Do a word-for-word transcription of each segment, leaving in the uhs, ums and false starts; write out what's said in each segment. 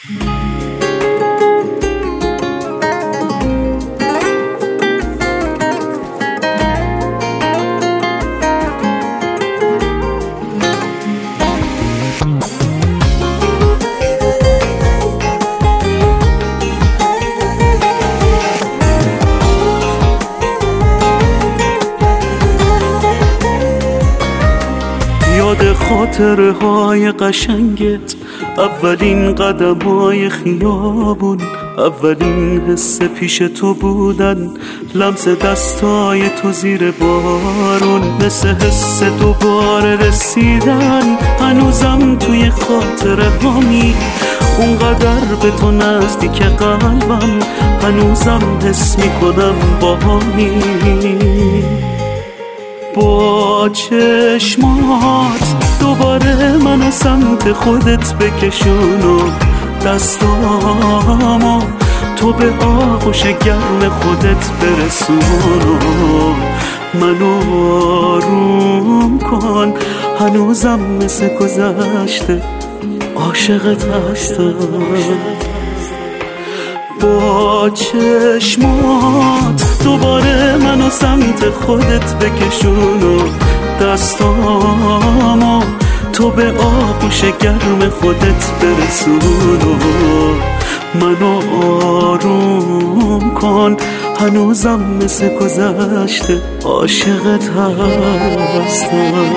یاد خاطره های قشنگت، اولین قدم های خیابون، اولین حس پیش تو بودن، لمس دستای تو زیر بارون، مثل حس دوباره رسیدن. هنوزم توی خاطره هامی، اونقدر به تو نزدیک قلبم، هنوزم حس میکنم با هامی. با چشمات دوباره منو سمت خودت بکشون و دستامو تو به آغوش گرم خودت برسون و منو آروم کن. هنوزم مثل گذشته عاشقت هستم. با چشمات دوباره منو سمت خودت بکشون و دستامو تو به آغوش گرم خودت برسون و منو آروم کن. هنوزم مثل گذشته عاشقت هستم.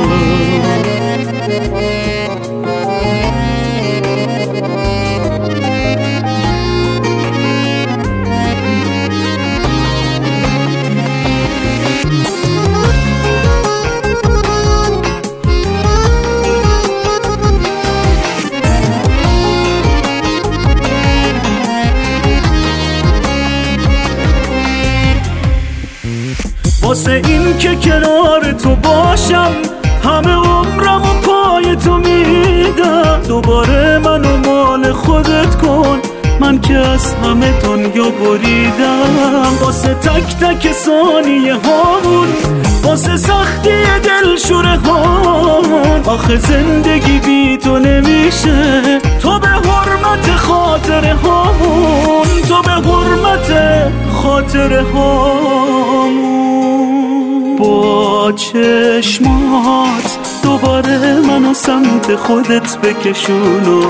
واسه این که کنار تو باشم، همه عمرم و پای تو میدم. دوباره منو مال خودت کن، من که از همه دنیا بریدم. واسه تک تک ثانیه هامون، واسه سختی دلشوره هامون، آخه زندگی بی تو نمیشه. تو به حرمت خاطره هامون، تو به حرمت خاطره هامون. با چشمات دوباره منو سمت خودت بکشون و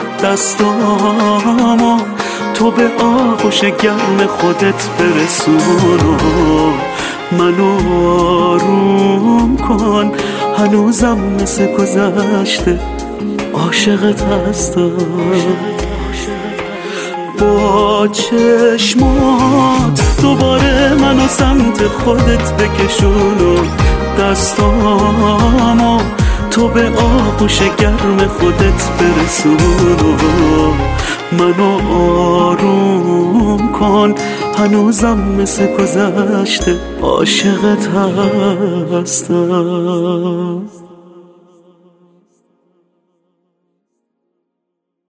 دستامو تو به آغوش گرم خودت برسون و منو آروم کن. هنوزم مثل گذشته عاشقت هستم. با چشمات دوباره منو سمت خودت بکشون و دستامو تو به آغوش گرم خودت برسون و منو آروم کن. هنوزم مثل گذشته عاشقت هستم.